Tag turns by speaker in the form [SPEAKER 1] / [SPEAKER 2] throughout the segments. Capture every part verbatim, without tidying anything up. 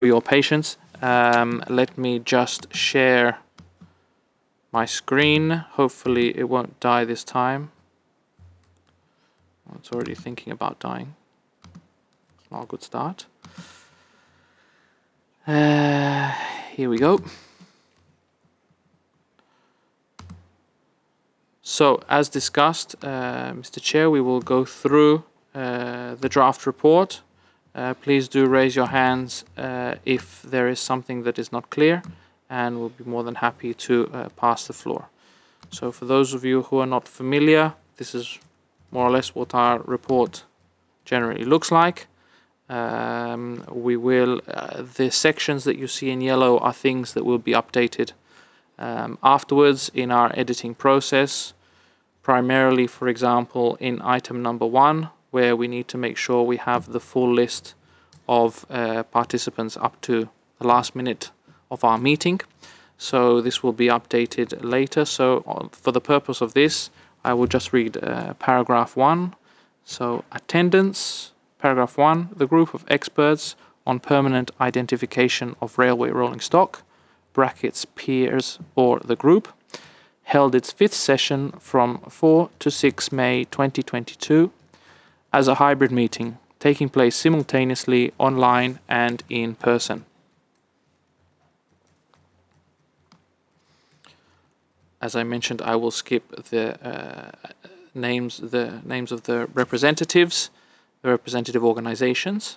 [SPEAKER 1] your patience. Um, let me just share my screen. Hopefully it won't die this time. It's already thinking about dying. It's not a good start. Uh, here we go. So, as discussed, uh, Mister Chair, we will go through uh, the draft report. Uh, please do raise your hands uh, if there is something that is not clear, and we'll be more than happy to uh, pass the floor. So for those of you who are not familiar, this is more or less what our report generally looks like. Um, we will, uh, the sections that you see in yellow are things that will be updated um, afterwards in our editing process. Primarily, for example, in item number one, where we need to make sure we have the full list of uh, participants up to the last minute of our meeting. So this will be updated later. So uh, for the purpose of this, I will just read uh, paragraph one. So attendance, paragraph one, the group of experts on permanent identification of railway rolling stock, brackets peers or the group, held its fifth session from fourth to sixth May twenty twenty-two as a hybrid meeting, taking place simultaneously online and in person. As I mentioned, I will skip the uh, names, the names of the representatives, the representative organizations.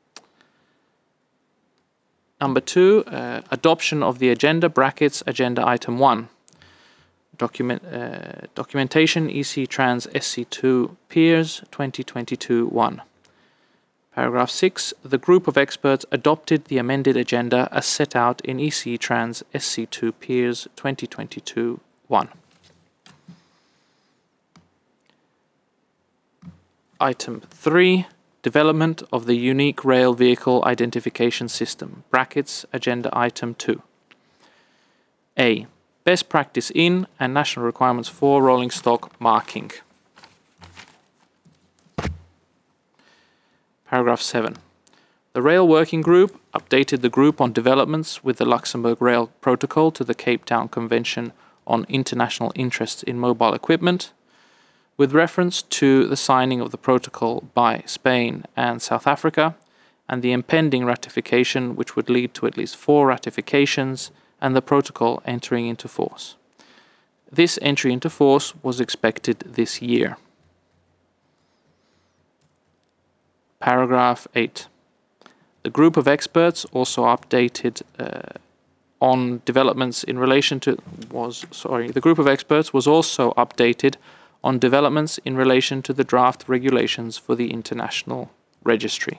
[SPEAKER 1] Number two, uh, adoption of the agenda, brackets agenda item one. Document, uh, documentation E C Trans S C two Peers twenty twenty-two one. Paragraph six. The group of experts adopted the amended agenda as set out in E C Trans S C two Peers twenty twenty-two one. Item three. Development of the unique rail vehicle identification system. Brackets agenda item two. A. Best practice in and national requirements for rolling stock marking. Paragraph seven. The Rail Working Group updated the group on developments with the Luxembourg Rail Protocol to the Cape Town Convention on International Interests in Mobile Equipment, with reference to the signing of the protocol by Spain and South Africa, and the impending ratification which would lead to at least four ratifications and the protocol entering into force. This entry into force was expected this year. Paragraph eight. The group of experts also updated uh, on developments in relation to was sorry the group of experts was also updated on developments in relation to the draft regulations for the international registry.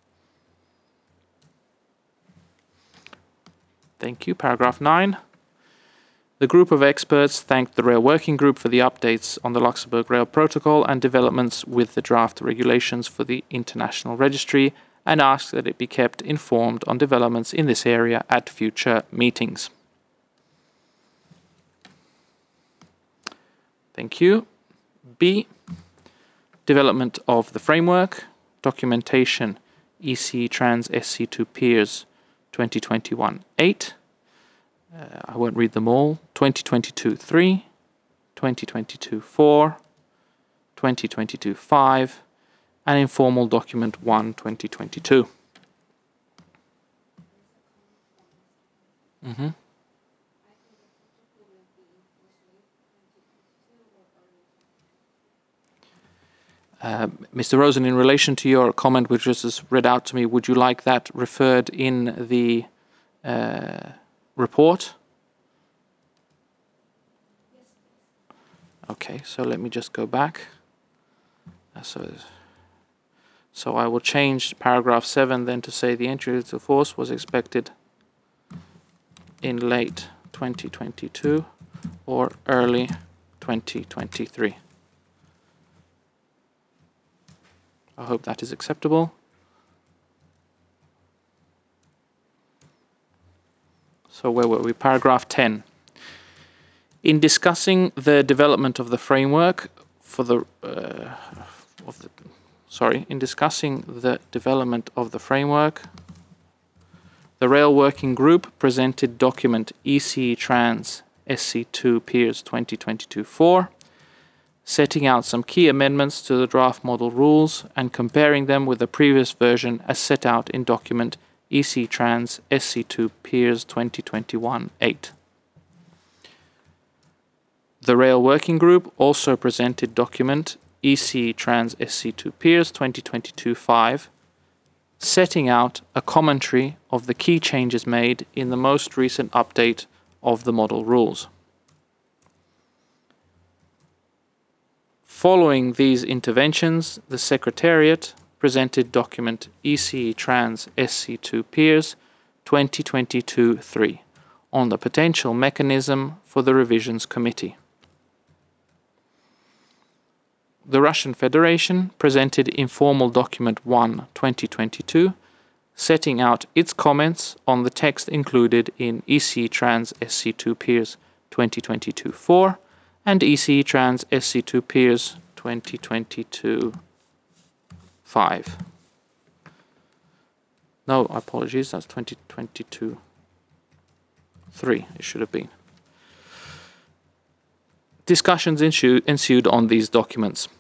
[SPEAKER 1] Thank you. Paragraph nine. The group of experts thanked the Rail Working Group for the updates on the Luxembourg Rail Protocol and developments with the draft regulations for the international registry, and asked that it be kept informed on developments in this area at future meetings. Thank you. B. Development of the framework, documentation E C Trans S C two Peers twenty twenty-one eight. Uh, I won't read them all. twenty twenty-two three, twenty twenty-two four, twenty twenty-two five, and informal document one twenty twenty-two. Mm-hmm. Uh, Mister Rosen, in relation to your comment which was just read out to me, would you like that referred in the uh, report? Okay, so let me just go back. Uh, so, so I will change paragraph seven then to say the entry into force was expected in late twenty twenty-two or early twenty twenty-three. I hope that is acceptable. So where were we? Paragraph ten. In discussing the development of the framework for the, uh, of the sorry, in discussing the development of the framework The Rail Working Group presented document E C Trans S C two Piers twenty twenty-two dash four, setting out some key amendments to the draft model rules and comparing them with the previous version as set out in document E C Trans S C two Piers twenty twenty-one dash eight. The Rail Working Group also presented document E C Trans S C two Piers twenty twenty-two dash five, setting out a commentary of the key changes made in the most recent update of the model rules. Following these interventions, the Secretariat presented document E C Trans S C two Piers twenty twenty-two dash three on the potential mechanism for the revisions committee. The Russian Federation presented informal document one twenty twenty-two, setting out its comments on the text included in E C Trans S C two Piers twenty twenty-two dash four and E C Trans S C two Piers twenty twenty-two dash five. No, apologies, that's twenty twenty-two dash three, it should have been. Discussions ensued, ensued on these documents.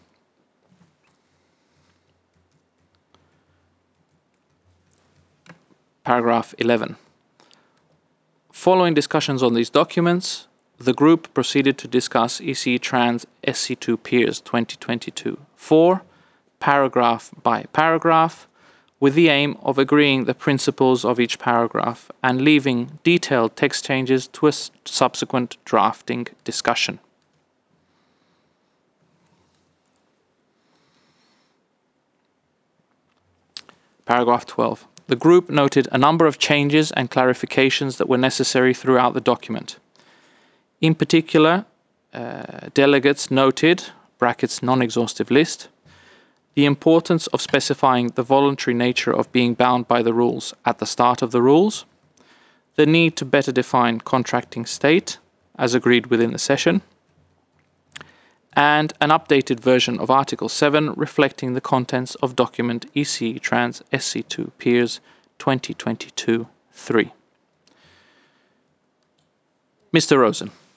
[SPEAKER 1] Paragraph eleven. Following discussions on these documents, the group proceeded to discuss E C Trans S C two Piers twenty twenty-two dash four, paragraph by paragraph, with the aim of agreeing the principles of each paragraph and leaving detailed text changes to a subsequent drafting discussion. Paragraph twelve. The group noted a number of changes and clarifications that were necessary throughout the document. In particular, uh, delegates noted, brackets non-exhaustive list, the importance of specifying the voluntary nature of being bound by the rules at the start of the rules, the need to better define contracting state, as agreed within the session, and an updated version of Article seven reflecting the contents of document E C Trans S C two Piers twenty twenty-two dash three. Mister Rosen.